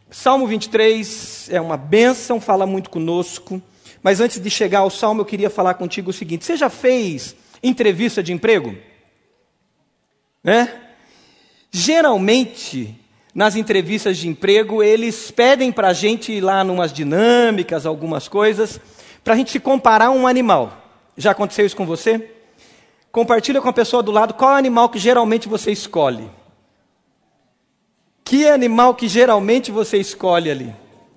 Salmo 23 é uma bênção, fala muito conosco. Mas antes de chegar ao Salmo, eu queria falar contigo o seguinte: você já fez entrevista de emprego? Geralmente, nas entrevistas de emprego, eles pedem para a gente ir lá numas dinâmicas, algumas coisas, para a gente se comparar a um animal. Já aconteceu isso com você? Compartilha com a pessoa do lado qual é o animal que geralmente você escolhe. Que animal que geralmente você escolhe ali?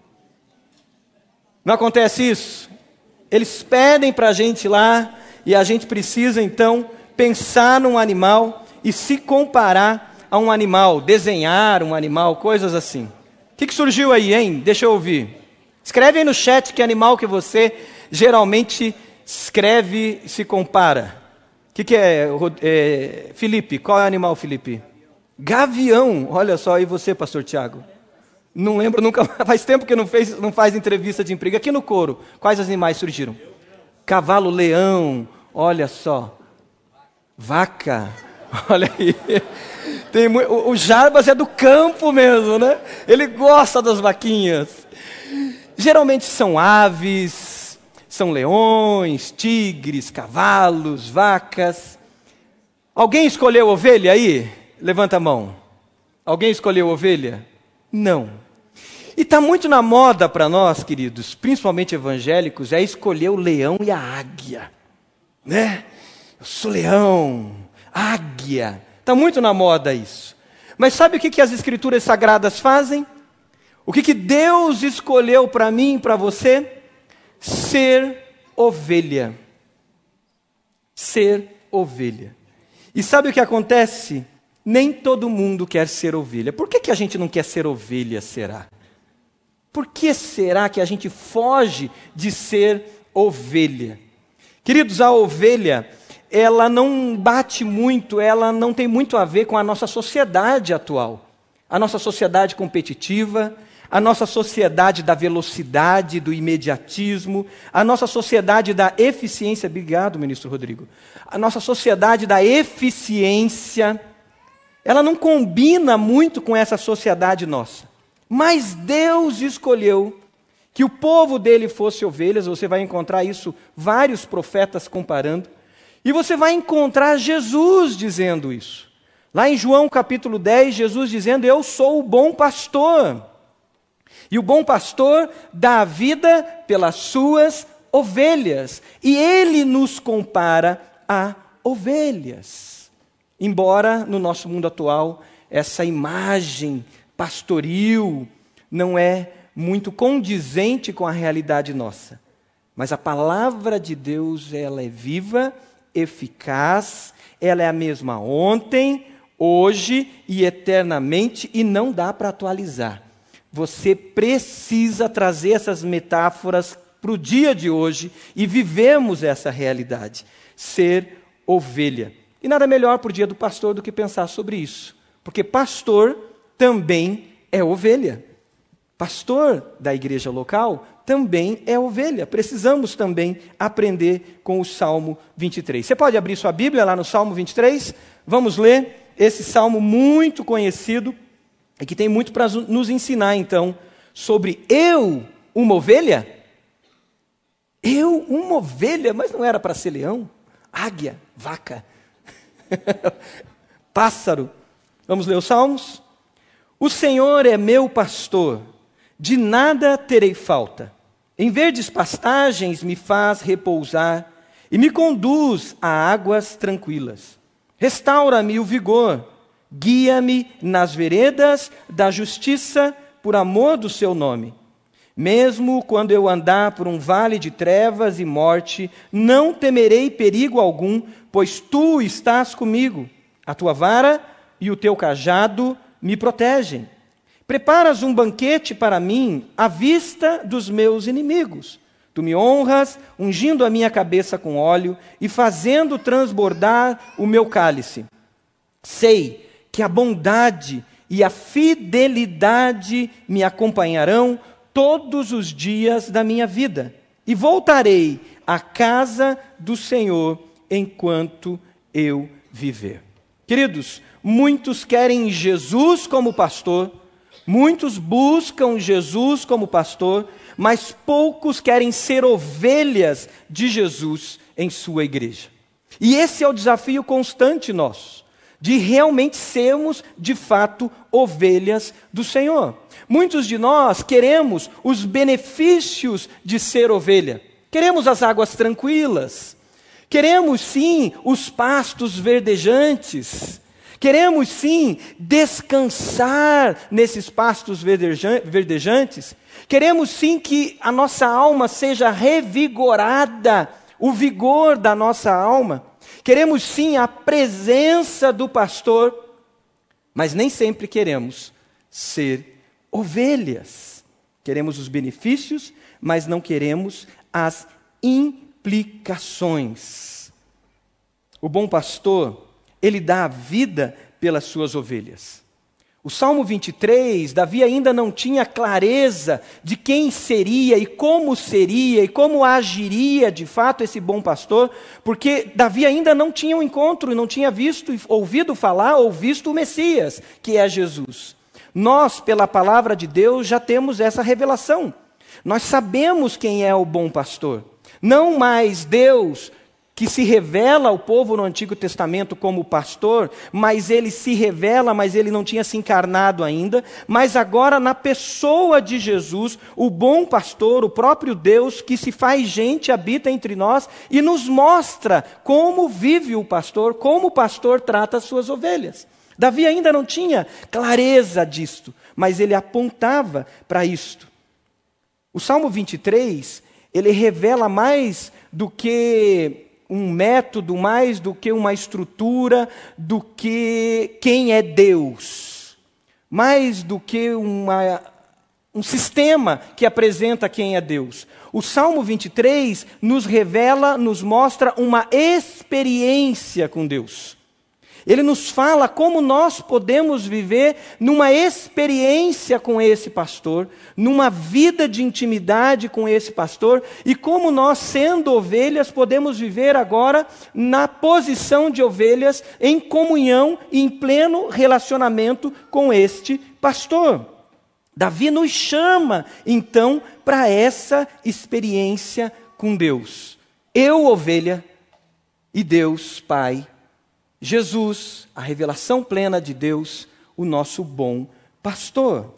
Não acontece isso? Eles pedem para a gente lá e a gente precisa então pensar num animal e se comparar a um animal, desenhar um animal, coisas assim. O que surgiu aí, hein? Deixa eu ouvir. Escreve aí no chat que animal que você geralmente escreve e se compara. O que é, Felipe? Qual é o animal, Felipe? Gavião. Olha só, e você, pastor Tiago? Não lembro nunca, faz tempo que não faz entrevista de emprego. Aqui no coro, quais animais surgiram? Cavalo, leão, olha só. Vaca, olha aí. O Jarbas é do campo mesmo, né? Ele gosta das vaquinhas. Geralmente são aves, são leões, tigres, cavalos, vacas. Alguém escolheu ovelha aí? Levanta a mão. Alguém escolheu ovelha? Não. E está muito na moda para nós, queridos, principalmente evangélicos, é escolher o leão e a águia. Né? Eu sou leão, águia. Está muito na moda isso. Mas sabe o que as escrituras sagradas fazem? O que Deus escolheu para mim e para você? Ser ovelha. Ser ovelha. E sabe o que acontece? Nem todo mundo quer ser ovelha. Por que a gente não quer ser ovelha, será? Por que será que a gente foge de ser ovelha? Queridos, a ovelha, ela não bate muito, ela não tem muito a ver com a nossa sociedade atual. A nossa sociedade competitiva, a nossa sociedade da velocidade, do imediatismo, a nossa sociedade da eficiência. Obrigado, ministro Rodrigo. A nossa sociedade da eficiência, ela não combina muito com essa sociedade nossa. Mas Deus escolheu que o povo dele fosse ovelhas. Você vai encontrar isso, vários profetas comparando. E você vai encontrar Jesus dizendo isso. Lá em João capítulo 10, Jesus dizendo: eu sou o bom pastor. E o bom pastor dá a vida pelas suas ovelhas. E ele nos compara a ovelhas. Embora no nosso mundo atual essa imagem pastoril não é muito condizente com a realidade nossa. Mas a palavra de Deus, ela é viva, eficaz, ela é a mesma ontem, hoje e eternamente, e não dá para atualizar. Você precisa trazer essas metáforas para o dia de hoje e vivemos essa realidade. Ser ovelha. E nada melhor para o dia do pastor do que pensar sobre isso. Porque pastor também é ovelha. Pastor da igreja local também é ovelha. Precisamos também aprender com o Salmo 23. Você pode abrir sua Bíblia lá no Salmo 23? Vamos ler esse salmo muito conhecido e que tem muito para nos ensinar, então, sobre eu, uma ovelha? Eu, uma ovelha? Mas não era para ser leão? Águia, vaca, pássaro. Vamos ler os salmos? O Senhor é meu pastor, de nada terei falta. Em verdes pastagens me faz repousar e me conduz a águas tranquilas. Restaura-me o vigor, guia-me nas veredas da justiça por amor do seu nome. Mesmo quando eu andar por um vale de trevas e morte, não temerei perigo algum, pois tu estás comigo. A tua vara e o teu cajado me protegem. Preparas um banquete para mim à vista dos meus inimigos. Tu me honras, ungindo a minha cabeça com óleo e fazendo transbordar o meu cálice. Sei que a bondade e a fidelidade me acompanharão todos os dias da minha vida, e voltarei à casa do Senhor enquanto eu viver. Queridos, muitos querem Jesus como pastor, Muitos buscam Jesus como pastor, mas poucos querem ser ovelhas de Jesus em sua igreja. E esse é o desafio constante nosso, de realmente sermos, de fato, ovelhas do Senhor. Muitos de nós queremos os benefícios de ser ovelha. Queremos as águas tranquilas. Queremos, sim, os pastos verdejantes. Queremos, sim, descansar nesses pastos verdejantes. Queremos, sim, que a nossa alma seja revigorada, o vigor da nossa alma. Queremos, sim, a presença do pastor, mas nem sempre queremos ser ovelhas. Queremos os benefícios, mas não queremos as implicações. O bom pastor, ele dá a vida pelas suas ovelhas. O Salmo 23, Davi ainda não tinha clareza de quem seria e como agiria de fato esse bom pastor, porque Davi ainda não tinha um encontro, não tinha ouvido falar ou visto o Messias, que é Jesus. Nós, pela palavra de Deus, já temos essa revelação. Nós sabemos quem é o bom pastor. Não mais Deus que se revela ao povo no Antigo Testamento como pastor, mas ele se revela, mas ele não tinha se encarnado ainda, mas agora na pessoa de Jesus, o bom pastor, o próprio Deus que se faz gente, habita entre nós e nos mostra como vive o pastor, como o pastor trata as suas ovelhas. Davi ainda não tinha clareza disto, mas ele apontava para isto. O Salmo 23, ele revela mais do que um método, mais do que uma estrutura, do que quem é Deus, mais do que um sistema que apresenta quem é Deus. O Salmo 23 nos revela, nos mostra uma experiência com Deus. Ele nos fala como nós podemos viver numa experiência com esse pastor, numa vida de intimidade com esse pastor, e como nós, sendo ovelhas, podemos viver agora na posição de ovelhas, em comunhão e em pleno relacionamento com este pastor. Davi nos chama, então, para essa experiência com Deus. Eu, ovelha, e Deus, Pai, Jesus, a revelação plena de Deus, o nosso bom pastor.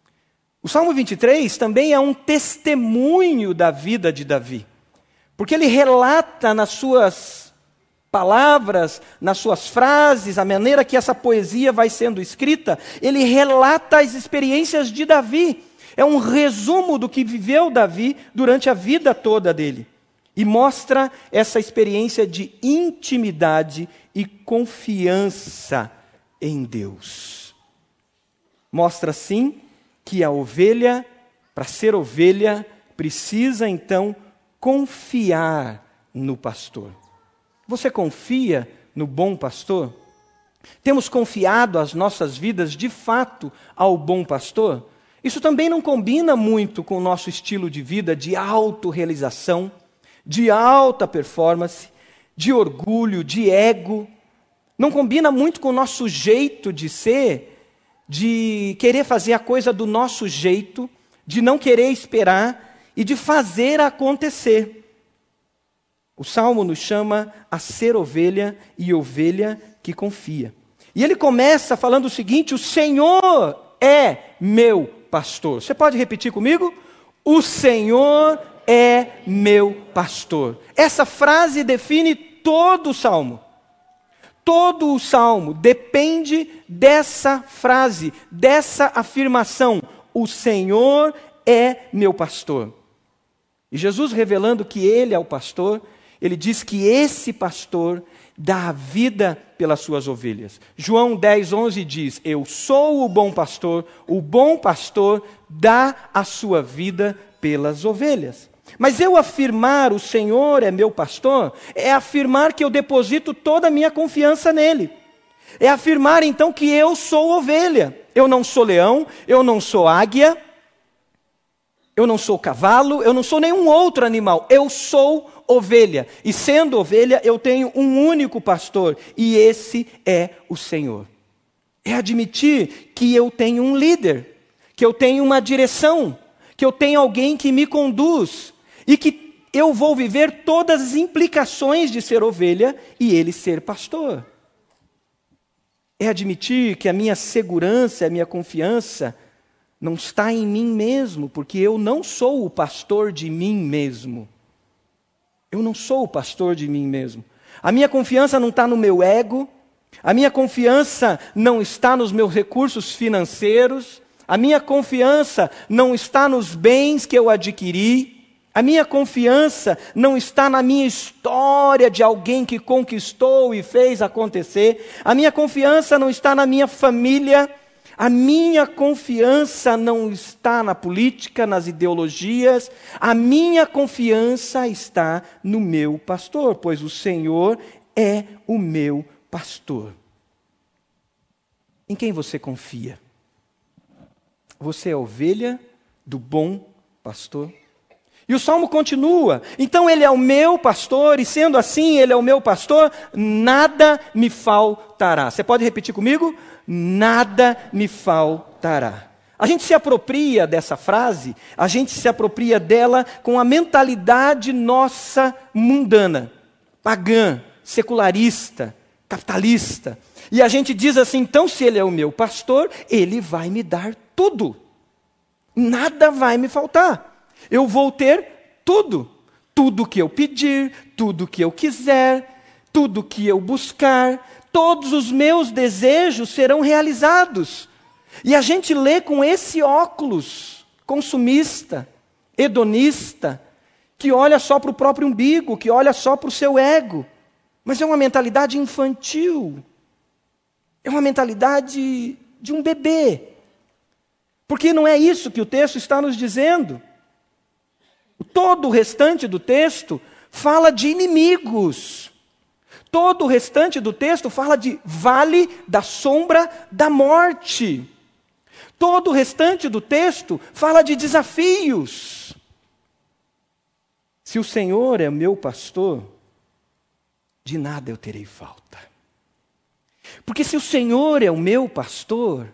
O Salmo 23 também é um testemunho da vida de Davi, porque ele relata nas suas palavras, nas suas frases, a maneira que essa poesia vai sendo escrita, ele relata as experiências de Davi. É um resumo do que viveu Davi durante a vida toda dele. E mostra essa experiência de intimidade e confiança em Deus. Mostra, sim, que a ovelha, para ser ovelha, precisa, então, confiar no pastor. Você confia no bom pastor? Temos confiado as nossas vidas, de fato, ao bom pastor? Isso também não combina muito com o nosso estilo de vida de autorrealização, de alta performance, de orgulho, de ego. Não combina muito com o nosso jeito de ser, de querer fazer a coisa do nosso jeito, de não querer esperar e de fazer acontecer. O Salmo nos chama a ser ovelha e ovelha que confia. E ele começa falando o seguinte: o Senhor é meu pastor. Você pode repetir comigo? O Senhor é meu pastor. Essa frase define todo o Salmo. Todo o Salmo depende dessa frase, dessa afirmação: o Senhor é meu pastor. E Jesus, revelando que Ele é o pastor, Ele diz que esse pastor dá a vida pelas suas ovelhas. João 10:11 diz: eu sou o bom pastor dá a sua vida pelas ovelhas. Mas eu afirmar o Senhor é meu pastor, é afirmar que eu deposito toda a minha confiança nele. É afirmar então que eu sou ovelha. Eu não sou leão, eu não sou águia, eu não sou cavalo, eu não sou nenhum outro animal. Eu sou ovelha. E sendo ovelha, eu tenho um único pastor, e esse é o Senhor. É admitir que eu tenho um líder. que eu tenho uma direção, que eu tenho alguém que me conduz e que eu vou viver todas as implicações de ser ovelha e ele ser pastor. É admitir que a minha segurança, a minha confiança não está em mim mesmo, porque eu não sou o pastor de mim mesmo. Eu não sou o pastor de mim mesmo. A minha confiança não está no meu ego, a minha confiança não está nos meus recursos financeiros, a minha confiança não está nos bens que eu adquiri, a minha confiança não está na minha história de alguém que conquistou e fez acontecer, a minha confiança não está na minha família, a minha confiança não está na política, nas ideologias, a minha confiança está no meu pastor, pois o Senhor é o meu pastor. Em quem você confia? Você é ovelha do bom pastor? E o salmo continua, então ele é o meu pastor, e sendo assim, ele é o meu pastor, nada me faltará. Você pode repetir comigo? Nada me faltará. A gente se apropria dessa frase, a gente se apropria dela com a mentalidade nossa mundana, pagã, secularista, capitalista. E a gente diz assim, então se ele é o meu pastor, ele vai me dar tudo. Nada vai me faltar. Eu vou ter tudo. Tudo que eu pedir, tudo que eu quiser, tudo que eu buscar, todos os meus desejos serão realizados. E a gente lê com esse óculos consumista, hedonista, que olha só para o próprio umbigo, que olha só para o seu ego. Mas é uma mentalidade infantil. É uma mentalidade de um bebê. Porque não é isso que o texto está nos dizendo. Todo o restante do texto fala de inimigos. Todo o restante do texto fala de vale da sombra da morte. Todo o restante do texto fala de desafios. Se o Senhor é meu pastor, de nada eu terei falta. Porque se o Senhor é o meu pastor,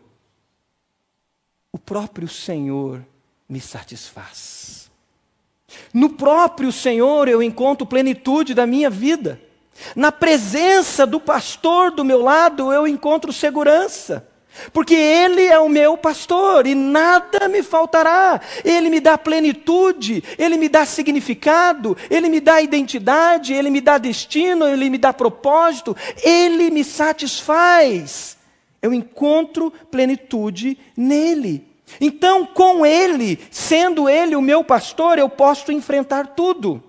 o próprio Senhor me satisfaz. No próprio Senhor eu encontro plenitude da minha vida. Na presença do pastor do meu lado eu encontro segurança. Porque Ele é o meu pastor e nada me faltará. Ele me dá plenitude, Ele me dá significado, Ele me dá identidade, Ele me dá destino, Ele me dá propósito, Ele me satisfaz. Eu encontro plenitude nele. Então, com Ele, sendo Ele o meu pastor, eu posso enfrentar tudo.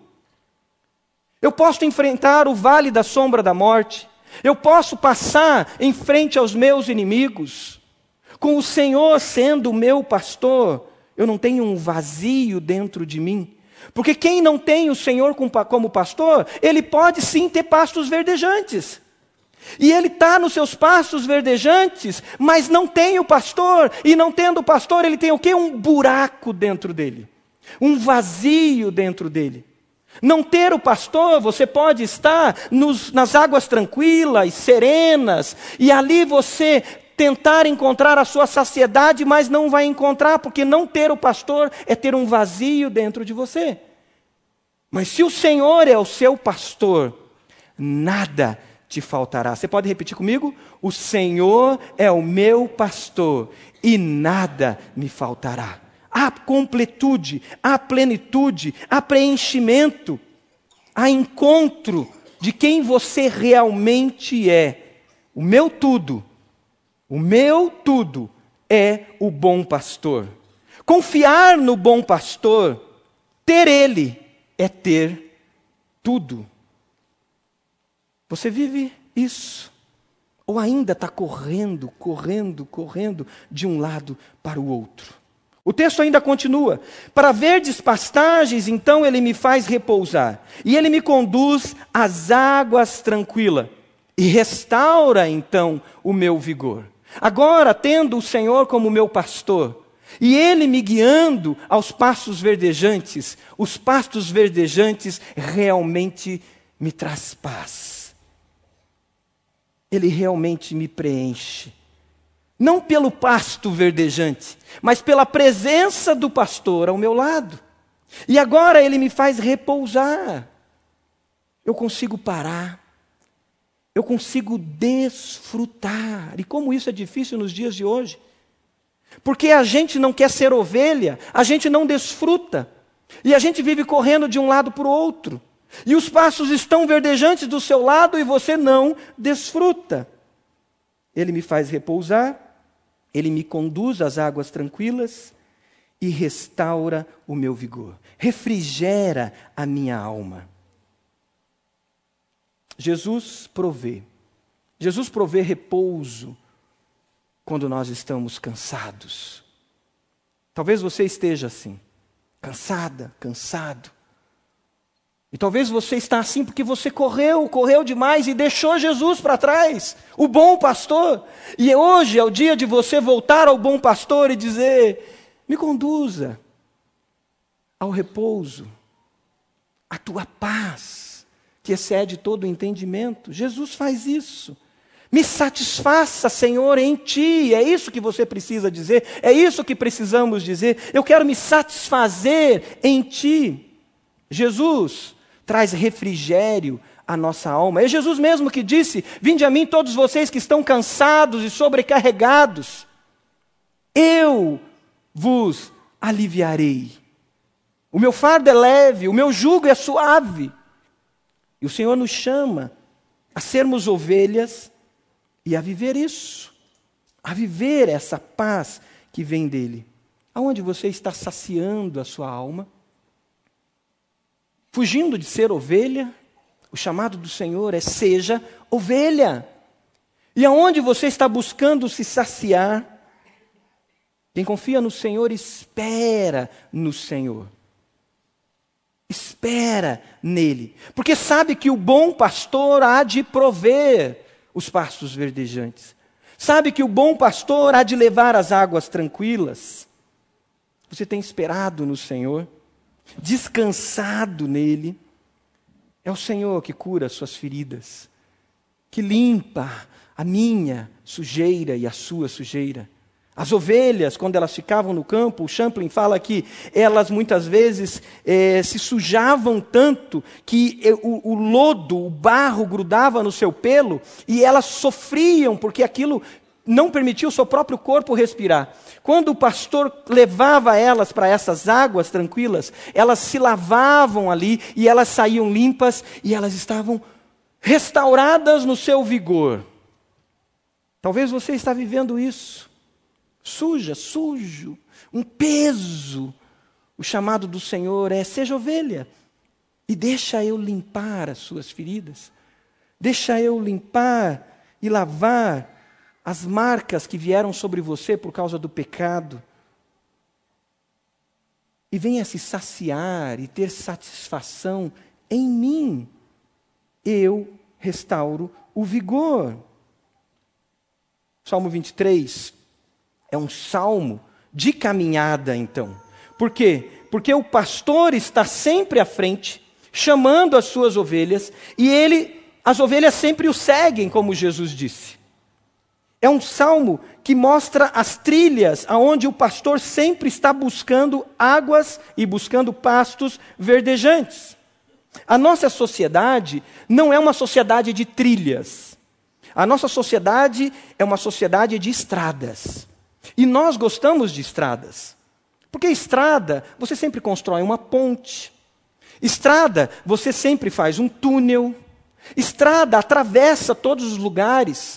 Eu posso enfrentar o vale da sombra da morte. Eu posso passar em frente aos meus inimigos. Com o Senhor sendo o meu pastor, eu não tenho um vazio dentro de mim. Porque quem não tem o Senhor como pastor, ele pode sim ter pastos verdejantes. E ele está nos seus pastos verdejantes, mas não tem o pastor. E não tendo o pastor, ele tem o quê? Um buraco dentro dele. Um vazio dentro dele. Não ter o pastor, você pode estar nas águas tranquilas, serenas, e ali você tentar encontrar a sua saciedade, mas não vai encontrar, porque não ter o pastor é ter um vazio dentro de você. Mas se o Senhor é o seu pastor, nada te faltará. Você pode repetir comigo? O Senhor é o meu pastor, e nada me faltará. Há completude, há plenitude, há preenchimento, há encontro de quem você realmente é. O meu tudo é o bom pastor. Confiar no bom pastor, ter ele, é ter tudo. Você vive isso? Ou ainda está correndo de um lado para o outro? O texto ainda continua. Para verdes pastagens, então ele me faz repousar. E ele me conduz às águas tranquilas. E restaura, então, o meu vigor. Agora, tendo o Senhor como meu pastor, e ele me guiando aos pastos verdejantes, os pastos verdejantes realmente me traz paz. Ele realmente me preenche. Não pelo pasto verdejante, mas pela presença do pastor ao meu lado. E agora ele me faz repousar. Eu consigo parar. Eu consigo desfrutar. E como isso é difícil nos dias de hoje. Porque a gente não quer ser ovelha, a gente não desfruta. E a gente vive correndo de um lado para o outro. E os pastos estão verdejantes do seu lado e você não desfruta. Ele me faz repousar, ele me conduz às águas tranquilas e restaura o meu vigor. Refrigera a minha alma. Jesus provê. Jesus provê repouso quando nós estamos cansados. Talvez você esteja assim, cansada, cansado. E talvez você está assim porque você correu demais e deixou Jesus para trás, o bom pastor. E hoje é o dia de você voltar ao bom pastor e dizer: me conduza ao repouso, à tua paz, que excede todo o entendimento. Jesus faz isso. Me satisfaça, Senhor, em Ti. É isso que você precisa dizer, é isso que precisamos dizer. Eu quero me satisfazer em Ti. Jesus traz refrigério à nossa alma. É Jesus mesmo que disse: vinde a mim todos vocês que estão cansados e sobrecarregados, eu vos aliviarei. O meu fardo é leve, o meu jugo é suave. E o Senhor nos chama a sermos ovelhas e a viver isso, a viver essa paz que vem dele. Aonde você está saciando a sua alma? Fugindo de ser ovelha, o chamado do Senhor é: seja ovelha. E aonde você está buscando se saciar? Quem confia no Senhor, espera no Senhor. Espera nele. Porque sabe que o bom pastor há de prover os pastos verdejantes. Sabe que o bom pastor há de levar as águas tranquilas. Você tem esperado no Senhor? Descansado nele. É o Senhor que cura as suas feridas, que limpa a minha sujeira e a sua sujeira. As ovelhas, quando elas ficavam no campo, o Champlin fala que elas muitas vezes se sujavam tanto que o lodo, o barro grudava no seu pelo e elas sofriam porque aquilo não permitia o seu próprio corpo respirar. Quando o pastor levava elas para essas águas tranquilas, elas se lavavam ali e elas saíam limpas e elas estavam restauradas no seu vigor. Talvez você está vivendo isso. Sujo, um peso. O chamado do Senhor é: seja ovelha e deixa eu limpar as suas feridas. Deixa eu limpar e lavar as marcas que vieram sobre você por causa do pecado. E venha se saciar e ter satisfação em mim. Eu restauro o vigor. Salmo 23 é um salmo de caminhada, então. Por quê? Porque o pastor está sempre à frente, chamando as suas ovelhas, e as ovelhas sempre o seguem, como Jesus disse. É um salmo que mostra as trilhas aonde o pastor sempre está buscando águas e buscando pastos verdejantes. A nossa sociedade não é uma sociedade de trilhas. A nossa sociedade é uma sociedade de estradas. E nós gostamos de estradas. Porque estrada, você sempre constrói uma ponte. Estrada, você sempre faz um túnel. Estrada atravessa todos os lugares.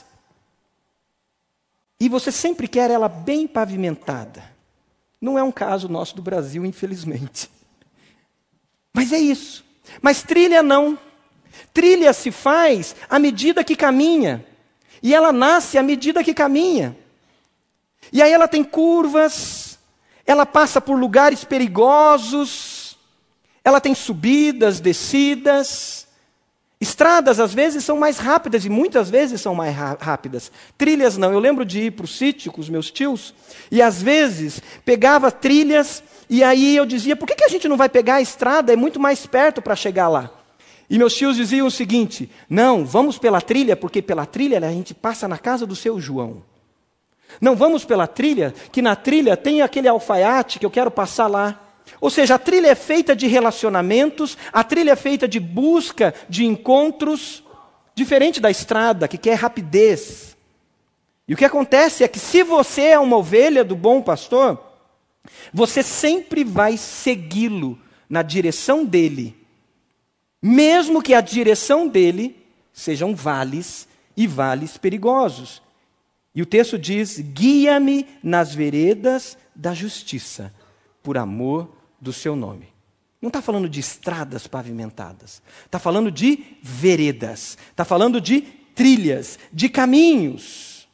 E você sempre quer ela bem pavimentada. Não é um caso nosso do Brasil, infelizmente. Mas é isso. Mas trilha não. Trilha se faz à medida que caminha. E ela nasce à medida que caminha. E aí ela tem curvas, ela passa por lugares perigosos, ela tem subidas, descidas. Estradas às vezes são mais rápidas e muitas vezes são mais rápidas. Trilhas não. Eu lembro de ir para o sítio com os meus tios e às vezes pegava trilhas e aí eu dizia: por que a gente não vai pegar a estrada? É muito mais perto para chegar lá. E meus tios diziam o seguinte: não, vamos pela trilha, porque pela trilha a gente passa na casa do seu João. Não vamos pela trilha, que na trilha tem aquele alfaiate que eu quero passar lá. Ou seja, a trilha é feita de relacionamentos, a trilha é feita de busca, de encontros, diferente da estrada, que quer rapidez. E o que acontece é que se você é uma ovelha do bom pastor, você sempre vai segui-lo na direção dele, mesmo que a direção dele sejam vales e vales perigosos. E o texto diz: guia-me nas veredas da justiça, por amor do seu nome. Não está falando de estradas pavimentadas, está falando de veredas, está falando de trilhas, de caminhos.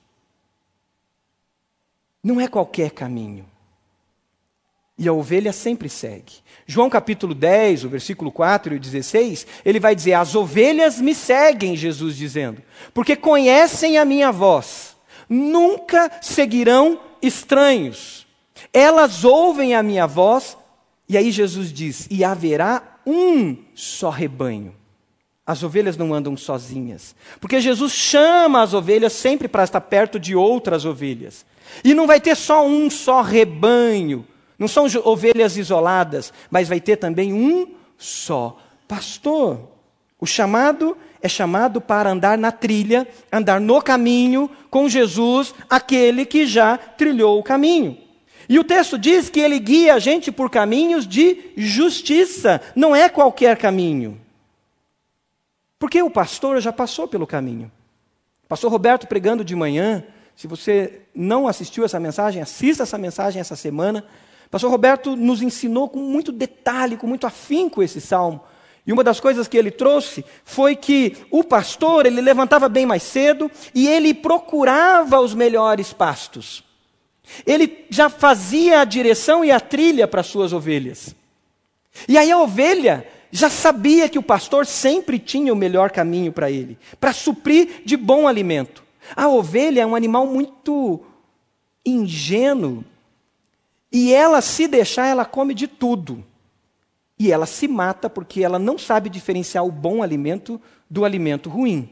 Não é qualquer caminho. E a ovelha sempre segue. João capítulo 10, o versículo 4 e o 16, ele vai dizer: as ovelhas me seguem, Jesus dizendo, porque conhecem a minha voz, nunca seguirão estranhos. Elas ouvem a minha voz, e aí Jesus diz: e haverá um só rebanho. As ovelhas não andam sozinhas, porque Jesus chama as ovelhas sempre para estar perto de outras ovelhas. E não vai ter só um só rebanho, não são ovelhas isoladas, mas vai ter também um só pastor. O chamado é chamado para andar na trilha, andar no caminho com Jesus, aquele que já trilhou o caminho. E o texto diz que ele guia a gente por caminhos de justiça, não é qualquer caminho. Porque o pastor já passou pelo caminho. Pastor Roberto pregando de manhã, se você não assistiu essa mensagem, assista essa mensagem essa semana. Pastor Roberto nos ensinou com muito detalhe, com muito afinco esse salmo. E uma das coisas que ele trouxe foi que o pastor, ele levantava bem mais cedo e ele procurava os melhores pastos. Ele já fazia a direção e a trilha para as suas ovelhas. E aí a ovelha já sabia que o pastor sempre tinha o melhor caminho para ele, para suprir de bom alimento. A ovelha é um animal muito ingênuo. E ela, se deixar, ela come de tudo. E ela se mata porque ela não sabe diferenciar o bom alimento do alimento ruim.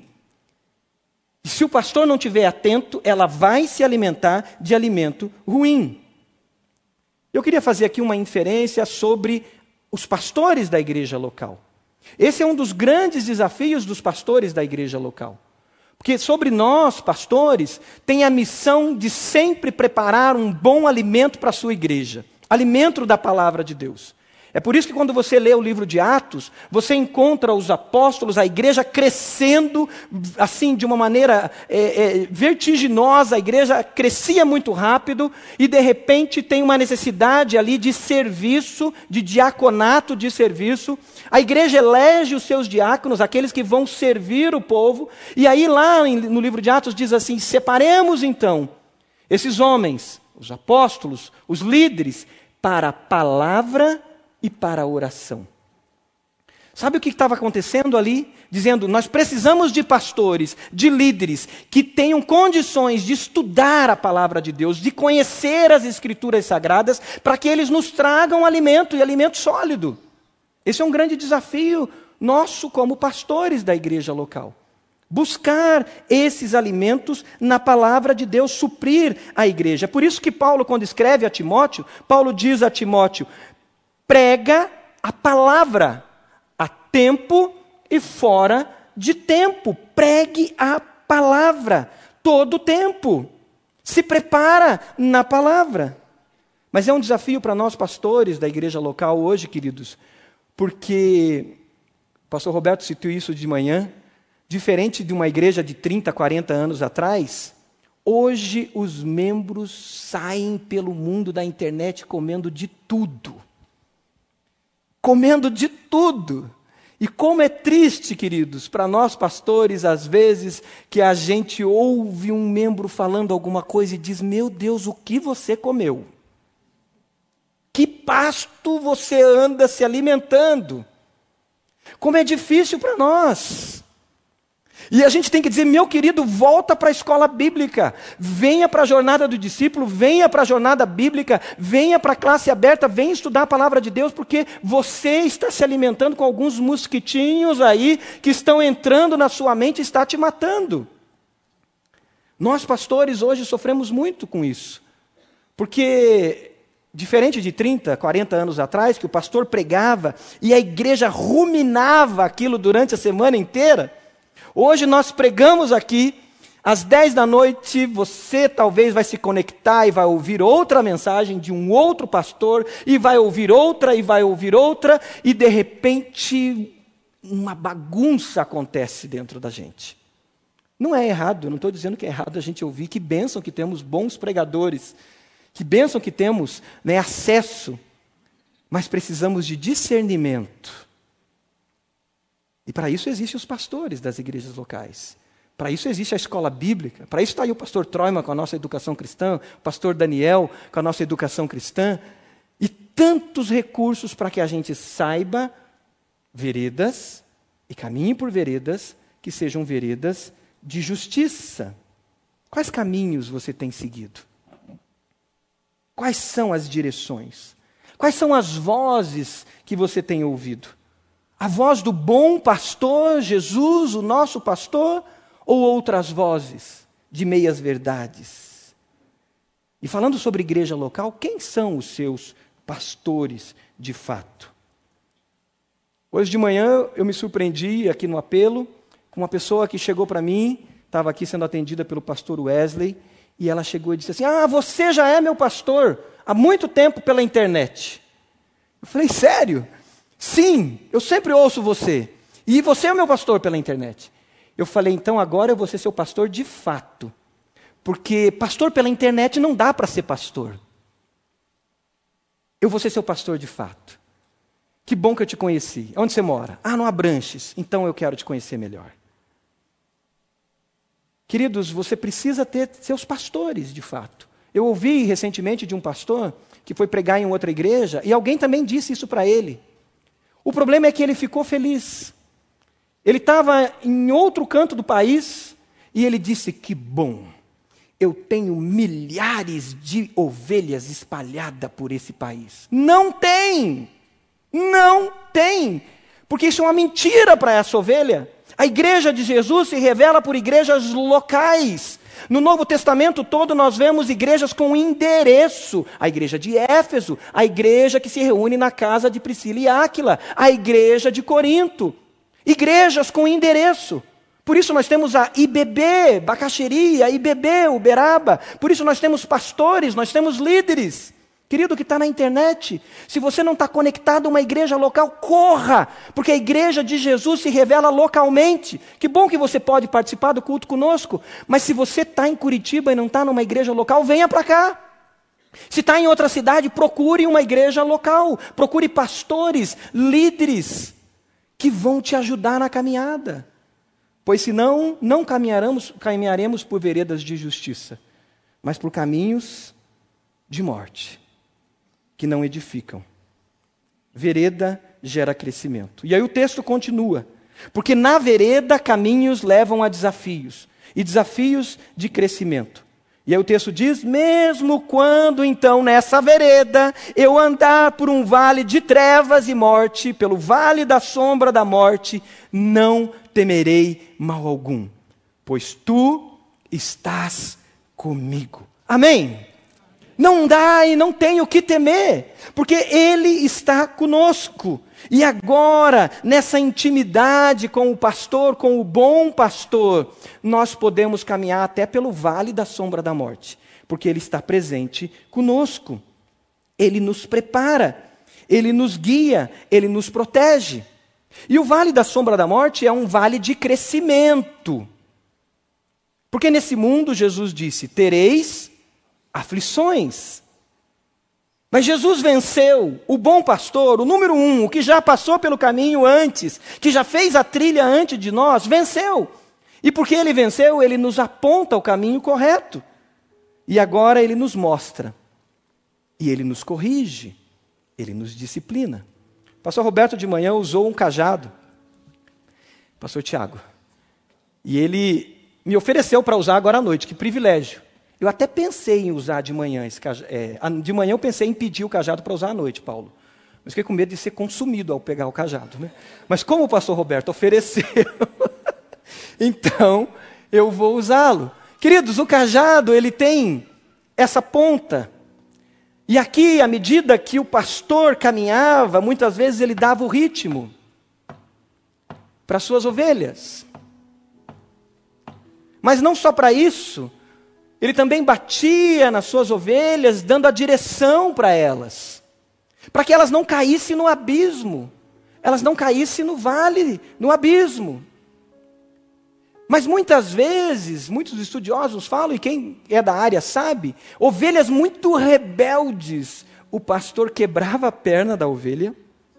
E se o pastor não estiver atento, ela vai se alimentar de alimento ruim. Eu queria fazer aqui uma inferência sobre os pastores da igreja local. Esse é um dos grandes desafios dos pastores da igreja local. Porque sobre nós, pastores, tem a missão de sempre preparar um bom alimento para a sua igreja. Alimento da palavra de Deus. É por isso que quando você lê o livro de Atos, você encontra os apóstolos, a igreja crescendo, assim, de uma maneira vertiginosa. A igreja crescia muito rápido e, de repente, tem uma necessidade ali de serviço, de diaconato de serviço. A igreja elege os seus diáconos, aqueles que vão servir o povo. E aí lá no livro de Atos diz assim: separemos então esses homens, os apóstolos, os líderes, para a palavra e para a oração. Sabe o que estava acontecendo ali? Dizendo: nós precisamos de pastores, de líderes, que tenham condições de estudar a palavra de Deus, de conhecer as escrituras sagradas, para que eles nos tragam alimento, e alimento sólido. Esse é um grande desafio nosso como pastores da igreja local. Buscar esses alimentos na palavra de Deus, suprir a igreja. É por isso que Paulo, quando escreve a Timóteo, Paulo diz a Timóteo: prega a palavra a tempo e fora de tempo. Pregue a palavra todo o tempo. Se prepara na palavra. Mas é um desafio para nós pastores da igreja local hoje, queridos, porque o pastor Roberto citou isso de manhã, diferente de uma igreja de 30, 40 anos atrás, hoje os membros saem pelo mundo da internet comendo de tudo. Comendo de tudo. E como é triste, queridos, para nós pastores, às vezes, que a gente ouve um membro falando alguma coisa e diz: meu Deus, o que você comeu? Que pasto você anda se alimentando? Como é difícil para nós. E a gente tem que dizer: meu querido, volta para a escola bíblica, venha para a jornada do discípulo, venha para a jornada bíblica, venha para a classe aberta, venha estudar a palavra de Deus, porque você está se alimentando com alguns mosquitinhos aí, que estão entrando na sua mente e está te matando. Nós, pastores, hoje sofremos muito com isso. Porque, diferente de 30, 40 anos atrás, que o pastor pregava e a igreja ruminava aquilo durante a semana inteira, hoje nós pregamos aqui, às 10 da noite, você talvez vai se conectar e vai ouvir outra mensagem de um outro pastor, e vai ouvir outra, e de repente uma bagunça acontece dentro da gente. Não é errado, eu não estou dizendo que é errado a gente ouvir, que bênção que temos bons pregadores, que bênção que temos, né, acesso, mas precisamos de discernimento. E para isso existem os pastores das igrejas locais. Para isso existe a escola bíblica. Para isso está aí o pastor Troima com a nossa educação cristã, o pastor Daniel com a nossa educação cristã, e tantos recursos para que a gente saiba veredas e caminhe por veredas que sejam veredas de justiça. Quais caminhos você tem seguido? Quais são as direções? Quais são as vozes que você tem ouvido? A voz do bom pastor, Jesus, o nosso pastor, ou outras vozes de meias verdades? E falando sobre igreja local, quem são os seus pastores de fato? Hoje de manhã eu me surpreendi aqui no apelo com uma pessoa que chegou para mim, estava aqui sendo atendida pelo pastor Wesley, e ela chegou e disse assim: você já é meu pastor há muito tempo pela internet. Eu falei: sério? Sim, eu sempre ouço você. E você é o meu pastor pela internet. Eu falei: então agora eu vou ser seu pastor de fato. Porque pastor pela internet não dá para ser pastor. Eu vou ser seu pastor de fato. Que bom que eu te conheci. Onde você mora? No Abranches. Então eu quero te conhecer melhor. Queridos, você precisa ter seus pastores de fato. Eu ouvi recentemente de um pastor que foi pregar em outra igreja e alguém também disse isso para ele. O problema é que ele ficou feliz. Ele estava em outro canto do país e ele disse: que bom, eu tenho milhares de ovelhas espalhadas por esse país. Não tem! Não tem! Porque isso é uma mentira para essa ovelha. A igreja de Jesus se revela por igrejas locais. No Novo Testamento todo nós vemos igrejas com endereço. A igreja de Éfeso, a igreja que se reúne na casa de Priscila e Áquila, a igreja de Corinto. Igrejas com endereço. Por isso nós temos a IBB, Bacaxeri, a IBB, Uberaba. Por isso nós temos pastores, nós temos líderes. Querido que está na internet, se você não está conectado a uma igreja local, corra, porque a igreja de Jesus se revela localmente. Que bom que você pode participar do culto conosco, mas se você está em Curitiba e não está numa igreja local, venha para cá. Se está em outra cidade, procure uma igreja local, procure pastores, líderes, que vão te ajudar na caminhada. Pois senão, não caminharemos por veredas de justiça, mas por caminhos de morte, que não edificam. Vereda gera crescimento. E aí o texto continua. Porque na vereda caminhos levam a desafios. E desafios de crescimento. E aí o texto diz: mesmo quando então nessa vereda eu andar por um vale de trevas e morte, pelo vale da sombra da morte, não temerei mal algum, pois tu estás comigo. Amém? Não dá e não tem o que temer, porque Ele está conosco. E agora, nessa intimidade com o pastor, com o bom pastor, nós podemos caminhar até pelo vale da sombra da morte, porque Ele está presente conosco. Ele nos prepara, Ele nos guia, Ele nos protege. E o vale da sombra da morte é um vale de crescimento. Porque nesse mundo, Jesus disse, tereis aflições. Mas Jesus venceu, o bom pastor, o número 1, o que já passou pelo caminho antes, que já fez a trilha antes de nós, venceu. E porque ele venceu, ele nos aponta o caminho correto. E agora ele nos mostra. E ele nos corrige. Ele nos disciplina. O pastor Roberto de manhã usou um cajado. Pastor Tiago. E ele me ofereceu para usar agora à noite, que privilégio. Eu até pensei em usar de manhã esse cajado. De manhã eu pensei em pedir o cajado para usar à noite, Paulo. Mas fiquei com medo de ser consumido ao pegar o cajado, né? Mas como o pastor Roberto ofereceu, então eu vou usá-lo. Queridos, o cajado, ele tem essa ponta. E aqui, à medida que o pastor caminhava, muitas vezes ele dava o ritmo para as suas ovelhas. Mas não só para isso, ele também batia nas suas ovelhas, dando a direção para elas, para que elas não caíssem no abismo, elas não caíssem no vale, no abismo. Mas muitas vezes, muitos estudiosos falam, e quem é da área sabe, ovelhas muito rebeldes, o pastor quebrava a perna da ovelha,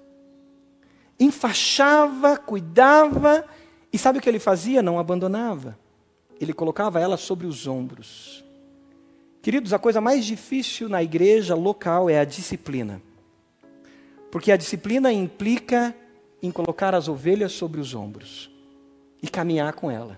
enfaixava, cuidava, e sabe o que ele fazia? Não abandonava. Ele colocava ela sobre os ombros. Queridos, a coisa mais difícil na igreja local é a disciplina. Porque a disciplina implica em colocar as ovelhas sobre os ombros e caminhar com ela.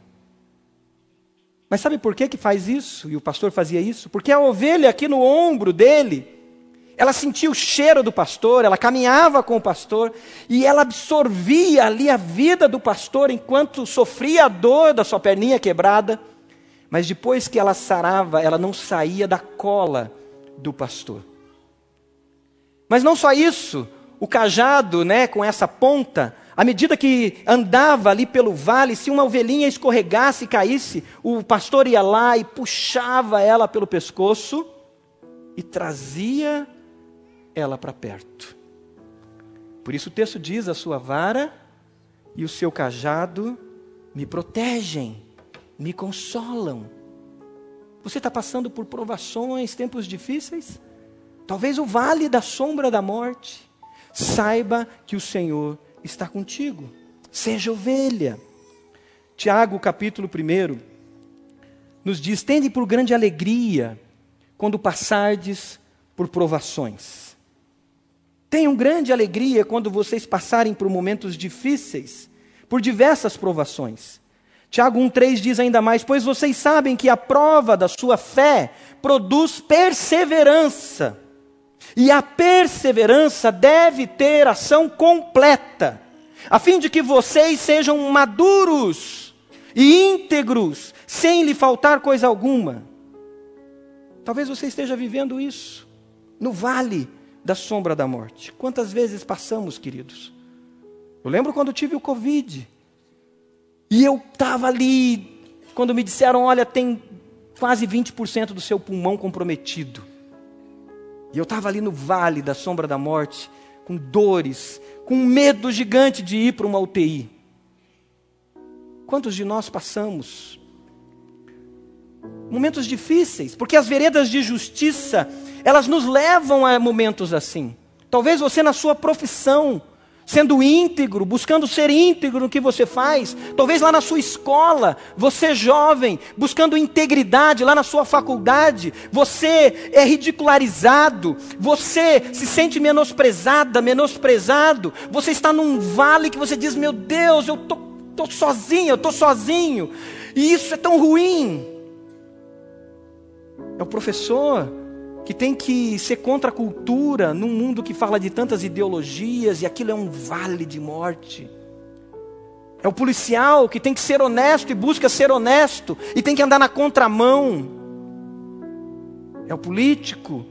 Mas sabe por que faz isso? E o pastor fazia isso? Porque a ovelha aqui no ombro dele, ela sentia o cheiro do pastor, ela caminhava com o pastor e ela absorvia ali a vida do pastor enquanto sofria a dor da sua perninha quebrada. Mas depois que ela sarava, ela não saía da cola do pastor. Mas não só isso, o cajado, com essa ponta, à medida que andava ali pelo vale, se uma ovelhinha escorregasse e caísse, o pastor ia lá e puxava ela pelo pescoço e trazia ela para perto. Por isso o texto diz: a sua vara e o seu cajado me protegem, me consolam. Você está passando por provações, tempos difíceis? Talvez o vale da sombra da morte. Saiba que o Senhor está contigo. Seja ovelha. Tiago, capítulo 1, nos diz: tende por grande alegria quando passardes por provações. Tenham grande alegria quando vocês passarem por momentos difíceis, por diversas provações. Tiago 1,3 diz ainda mais: pois vocês sabem que a prova da sua fé produz perseverança. E a perseverança deve ter ação completa, a fim de que vocês sejam maduros e íntegros, sem lhe faltar coisa alguma. Talvez você esteja vivendo isso, no vale da sombra da morte. Quantas vezes passamos, queridos? Eu lembro quando tive o Covid, e eu estava ali, quando me disseram: olha, tem quase 20% do seu pulmão comprometido. E eu estava ali no vale da sombra da morte, com dores, com um medo gigante de ir para uma UTI. Quantos de nós passamos momentos difíceis? Porque as veredas de justiça, elas nos levam a momentos assim. Talvez você na sua profissão, sendo íntegro, buscando ser íntegro no que você faz. Talvez lá na sua escola, você jovem, buscando integridade. Lá na sua faculdade, você é ridicularizado, você se sente menosprezada, menosprezado. Você está num vale que você diz: meu Deus, eu estou sozinho. E isso é tão ruim. É o professor que tem que ser contra a cultura, num mundo que fala de tantas ideologias, e aquilo é um vale de morte. É o policial que tem que ser honesto e busca ser honesto, e tem que andar na contramão. É o político,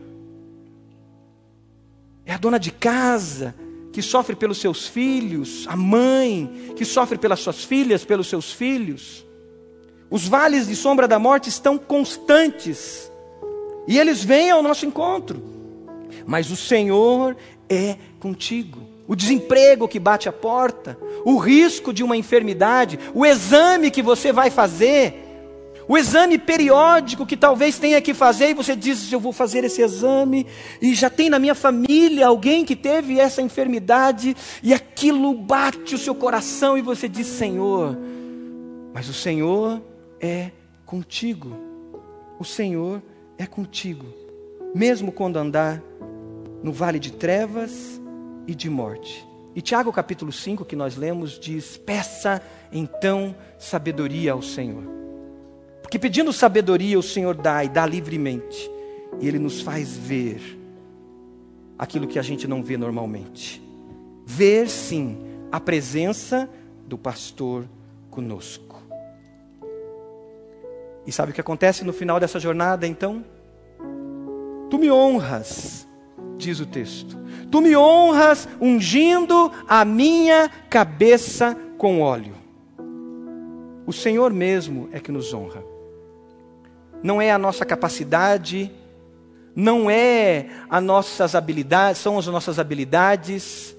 é a dona de casa, que sofre pelos seus filhos, a mãe, que sofre pelas suas filhas, pelos seus filhos. Os vales de sombra da morte estão constantes, e eles vêm ao nosso encontro. Mas o Senhor é contigo. O desemprego que bate a porta, o risco de uma enfermidade, o exame que você vai fazer, o exame periódico que talvez tenha que fazer, e você diz: eu vou fazer esse exame, e já tem na minha família alguém que teve essa enfermidade, e aquilo bate o seu coração, e você diz: Senhor, mas o Senhor é contigo. O Senhor é contigo, mesmo quando andar no vale de trevas e de morte. E Tiago capítulo 5, que nós lemos, diz: peça então sabedoria ao Senhor. Porque pedindo sabedoria o Senhor dá, e dá livremente. E Ele nos faz ver aquilo que a gente não vê normalmente. Ver sim a presença do pastor conosco. E sabe o que acontece no final dessa jornada, então? Tu me honras, diz o texto. Tu me honras ungindo a minha cabeça com óleo. O Senhor mesmo é que nos honra. Não é a nossa capacidade, não é as nossas habilidades, são as nossas habilidades.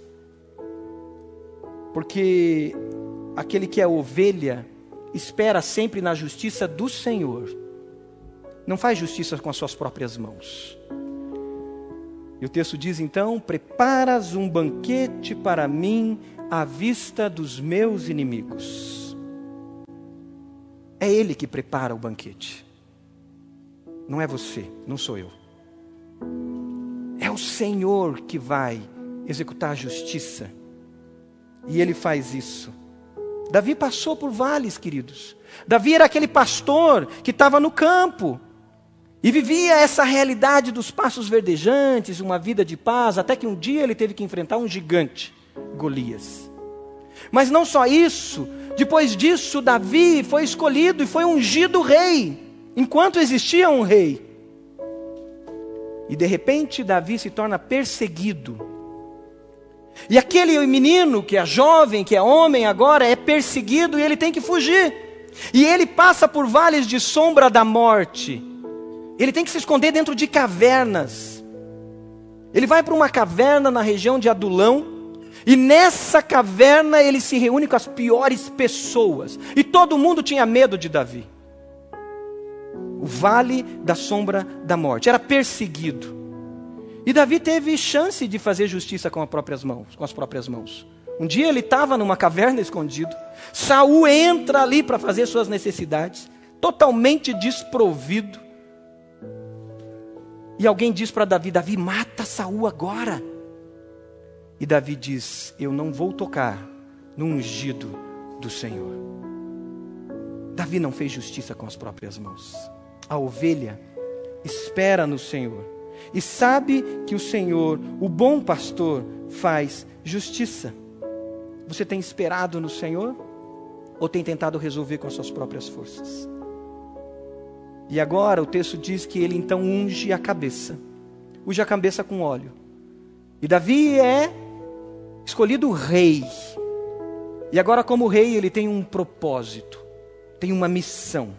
Porque aquele que é ovelha espera sempre na justiça do Senhor. Não faz justiça com as suas próprias mãos. E o texto diz então: preparas um banquete para mim à vista dos meus inimigos. É Ele que prepara o banquete. Não é você, não sou eu. É o Senhor que vai executar a justiça. E Ele faz isso. Davi passou por vales, queridos. Davi era aquele pastor que estava no campo e vivia essa realidade dos pastos verdejantes, uma vida de paz, até que um dia ele teve que enfrentar um gigante, Golias. Mas não só isso, depois disso Davi foi escolhido e foi ungido rei, enquanto existia um rei. E de repente Davi se torna perseguido. E aquele menino que é jovem, que é homem agora, é perseguido e ele tem que fugir. E ele passa por vales de sombra da morte. Ele tem que se esconder dentro de cavernas. Ele vai para uma caverna na região de Adulão. E nessa caverna ele se reúne com as piores pessoas. E todo mundo tinha medo de Davi. O vale da sombra da morte. Era perseguido. E Davi teve chance de fazer justiça com as próprias mãos. Um dia ele estava numa caverna escondido. Saul entra ali para fazer suas necessidades, totalmente desprovido. E alguém diz para Davi: Davi, mata Saul agora. E Davi diz: eu não vou tocar no ungido do Senhor. Davi não fez justiça com as próprias mãos. A ovelha espera no Senhor. E sabe que o Senhor, o bom pastor, faz justiça. Você tem esperado no Senhor? Ou tem tentado resolver com as suas próprias forças? E agora o texto diz que ele então unge a cabeça com óleo. E Davi é escolhido rei. E agora, como rei, ele tem um propósito, tem uma missão.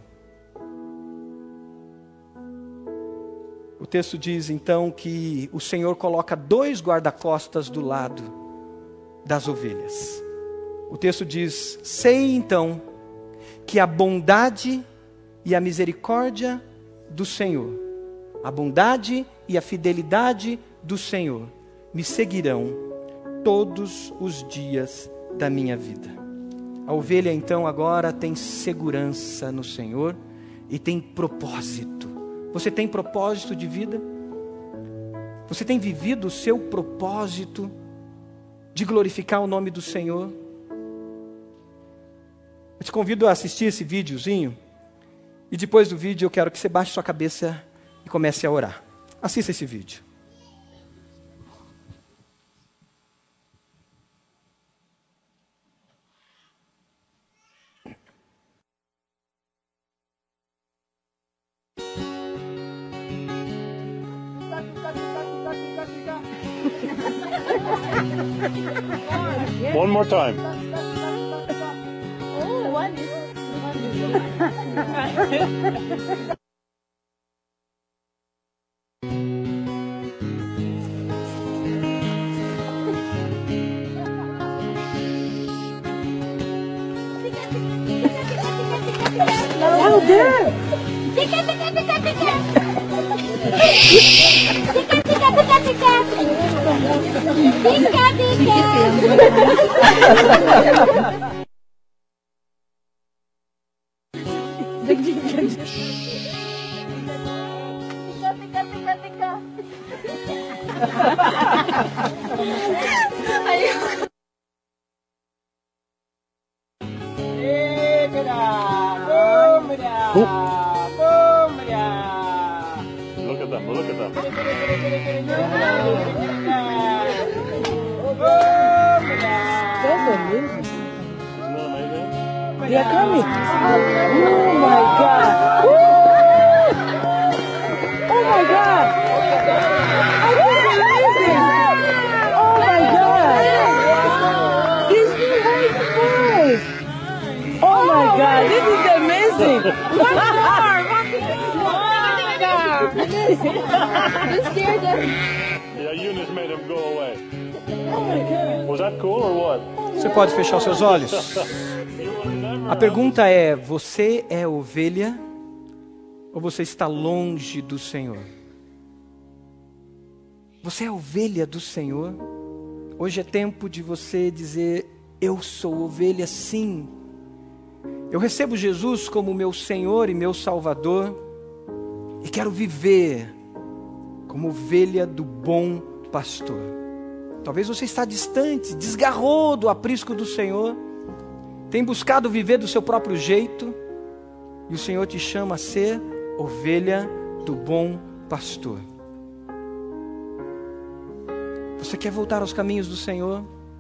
O texto diz então que o Senhor coloca 2 guarda-costas do lado das ovelhas. O texto diz: sei então que a bondade e a misericórdia do Senhor, a bondade e a fidelidade do Senhor me seguirão todos os dias da minha vida. A ovelha então agora tem segurança no Senhor e tem propósito. Você tem propósito de vida? Você tem vivido o seu propósito de glorificar o nome do Senhor? Eu te convido a assistir esse videozinho. E depois do vídeo eu quero que você baixe sua cabeça e comece a orar. Assista esse vídeo. One more time. Oh, one is. Louder! Pica, pica, pica, pica! Pica, pica, pica, pica! Pica, pica! Pica, pica, pica, Look at them, look at them. Isn't that amazing? They are coming. Oh my God. Woo! Oh my God. I can't believe this. Oh my God. These boys. Oh my God. This is amazing. One more. You scared them. Yeah, Eunice made him go away. Oh my God. Was that cool or what? Você pode fechar os seus olhos? A pergunta é: você é ovelha ou você está longe do Senhor? Você é ovelha do Senhor? Hoje é tempo de você dizer: eu sou ovelha, sim. Eu recebo Jesus como meu Senhor e meu Salvador e quero viver como ovelha do bom pastor. Talvez você está distante, desgarrou do aprisco do Senhor, tem buscado viver do seu próprio jeito, e o Senhor te chama a ser ovelha do bom pastor. Você quer voltar aos caminhos do Senhor?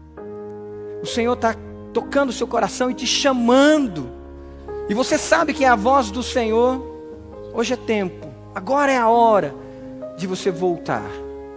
O Senhor está tocando o seu coração e te chamando, e você sabe que é a voz do Senhor. Hoje é tempo, agora é a hora de você voltar.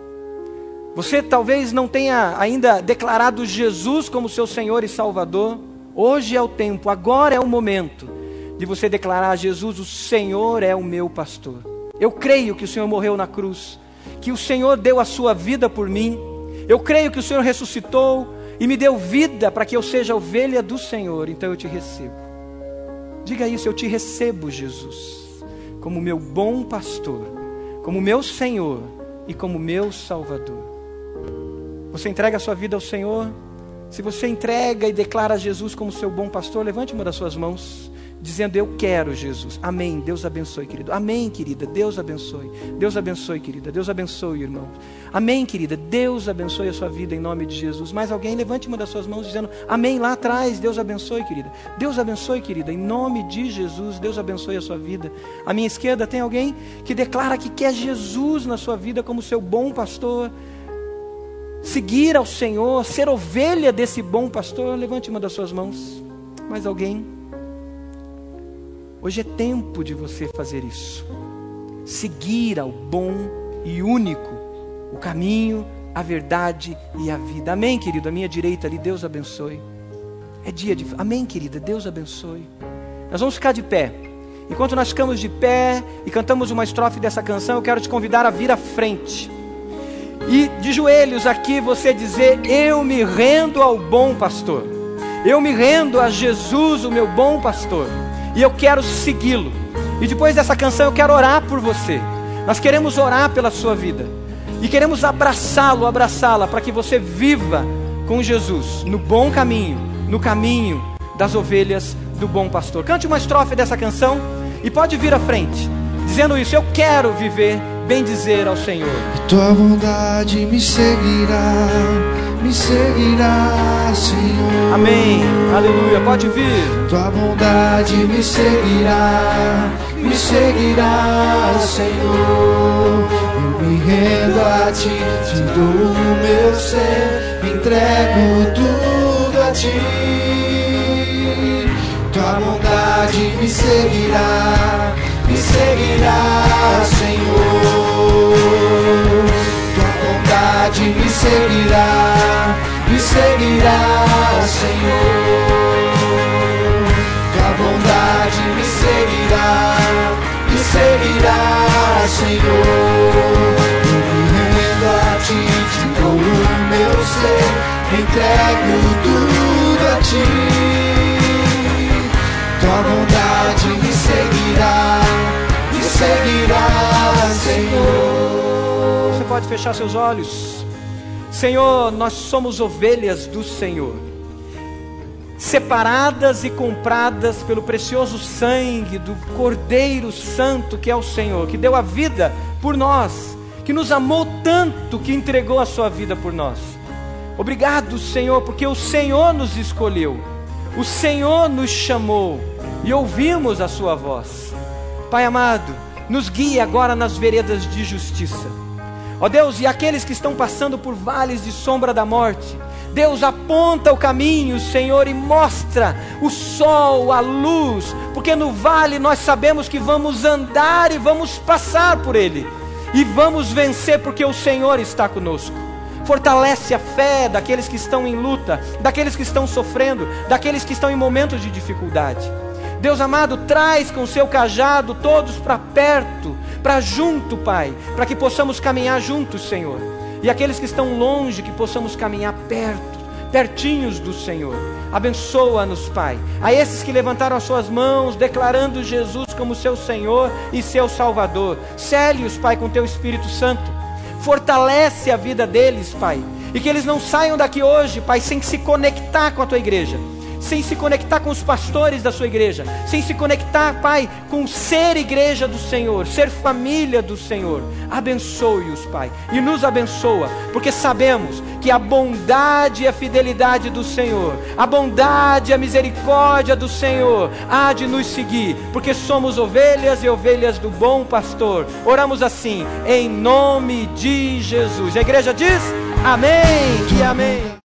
Você talvez não tenha ainda declarado Jesus como seu Senhor e Salvador. Hoje é o tempo, agora é o momento de você declarar: Jesus, o Senhor é o meu pastor. Eu creio que o Senhor morreu na cruz, que o Senhor deu a sua vida por mim. Eu creio que o Senhor ressuscitou e me deu vida para que eu seja ovelha do Senhor. Então eu te recebo. Diga isso: eu te recebo, Jesus, como meu bom pastor, como meu Senhor e como meu Salvador. Você entrega a sua vida ao Senhor? Se você entrega e declara Jesus como seu bom pastor, levante uma das suas mãos, dizendo: eu quero Jesus. Amém. Deus abençoe, querido. Amém, querida. Deus abençoe. Deus abençoe, querida. Deus abençoe, irmão. Amém, querida. Deus abençoe a sua vida em nome de Jesus. Mais alguém? Levante uma das suas mãos dizendo: amém, lá atrás. Deus abençoe, querida. Deus abençoe, querida. Em nome de Jesus, Deus abençoe a sua vida. À minha esquerda tem alguém que declara que quer Jesus na sua vida como seu bom pastor, seguir ao Senhor, ser ovelha desse bom pastor. Levante uma das suas mãos. Mais alguém? Hoje é tempo de você fazer isso. Seguir ao bom e único, o caminho, a verdade e a vida. Amém, querido? À minha direita ali, Deus abençoe. É dia de... Amém, querida? Deus abençoe. Nós vamos ficar de pé. Enquanto nós ficamos de pé e cantamos uma estrofe dessa canção, eu quero te convidar a vir à frente. E de joelhos aqui você dizer: eu me rendo ao bom pastor. Eu me rendo a Jesus, o meu bom pastor. E eu quero segui-lo. E depois dessa canção eu quero orar por você. Nós queremos orar pela sua vida. E queremos abraçá-lo, abraçá-la, para que você viva com Jesus, no bom caminho, no caminho das ovelhas do bom pastor. Cante uma estrofe dessa canção e pode vir à frente, dizendo isso: eu quero viver, bem dizer ao Senhor. Tua bondade me seguirá, Senhor. Amém, aleluia, pode vir. Tua bondade me seguirá, Senhor. Eu me rendo a ti, te dou o meu ser, entrego tudo a ti. Tua bondade me seguirá, Senhor. Tua bondade me seguirá, Senhor. Tua bondade me seguirá, Senhor. Eu me rendo a ti, te dou o meu ser, entrego tudo a ti. Tua bondade me seguirá, Senhor. Você pode fechar seus olhos. Senhor, nós somos ovelhas do Senhor, separadas e compradas pelo precioso sangue do Cordeiro Santo que é o Senhor, que deu a vida por nós, que nos amou tanto que entregou a sua vida por nós. Obrigado, Senhor, porque o Senhor nos escolheu, o Senhor nos chamou e ouvimos a sua voz. Pai amado, nos guie agora nas veredas de justiça. Ó Deus, e aqueles que estão passando por vales de sombra da morte, Deus, aponta o caminho, Senhor, e mostra o sol, a luz, porque no vale nós sabemos que vamos andar e vamos passar por ele, e vamos vencer porque o Senhor está conosco. Fortalece a fé daqueles que estão em luta, daqueles que estão sofrendo, daqueles que estão em momentos de dificuldade. Deus amado, traz com o seu cajado todos para perto, para junto, Pai, para que possamos caminhar juntos, Senhor. E aqueles que estão longe, que possamos caminhar perto, pertinhos do Senhor. Abençoa-nos, Pai. A esses que levantaram as suas mãos, declarando Jesus como seu Senhor e seu Salvador, sele-os, Pai, com teu Espírito Santo. Fortalece a vida deles, Pai, e que eles não saiam daqui hoje, Pai, sem se conectar com a tua igreja, sem se conectar com os pastores da sua igreja, sem se conectar, Pai, com ser igreja do Senhor, ser família do Senhor. Abençoe-os, Pai, e nos abençoa, porque sabemos que a bondade e a fidelidade do Senhor, a bondade e a misericórdia do Senhor há de nos seguir, porque somos ovelhas e ovelhas do bom pastor. Oramos assim, em nome de Jesus. A igreja diz amém e amém.